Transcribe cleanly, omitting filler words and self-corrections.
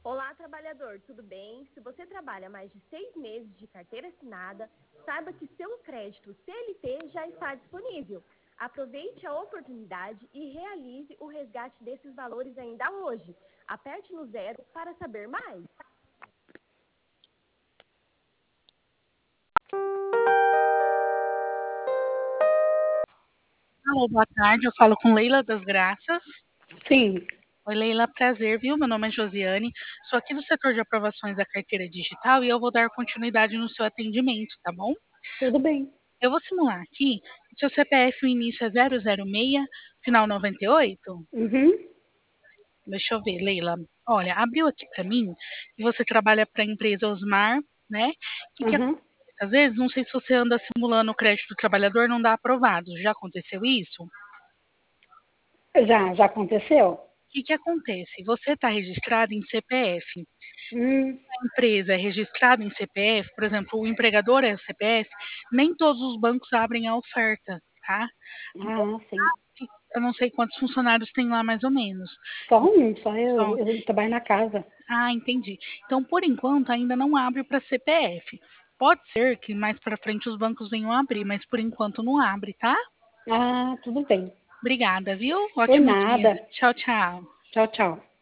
Olá, trabalhador, tudo bem? Se você trabalha mais de 6 meses de carteira assinada, saiba que seu crédito CLT já está disponível. Aproveite a oportunidade e realize o resgate desses valores ainda hoje. Aperte no 0 para saber mais. Alô, boa tarde. Eu falo com Leila das Graças. Sim, Oi, Leila, prazer, viu? Meu nome é Josiane. Sou aqui do setor de aprovações da carteira digital e eu vou dar continuidade no seu atendimento, tá bom? tudo bem. Eu vou simular aqui. Seu CPF, o início é 006, final 98? Uhum, Deixa eu ver, Leila. Olha, abriu aqui para mim que você trabalha para a empresa Osmar, né? Que uhum. acontece? Às vezes, não sei se você anda simulando o crédito do trabalhador, não dá aprovado. Já aconteceu isso? Já aconteceu? Que acontece? Você está registrado em CPF. Hum, A empresa é registrada em CPF, por exemplo, o empregador é o CPF, nem todos os bancos abrem a oferta, tá? Então, sim. eu não sei quantos funcionários tem lá mais ou menos. Só um, só Só- eu trabalho na casa. entendi. Então, por enquanto, ainda não abre para CPF. Pode ser que mais para frente os bancos venham a abrir, mas por enquanto não abre, tá? Ah, tudo bem. Obrigada, viu? Por Ótimo dia. nada. Tchau, tchau. Tchau, tchau.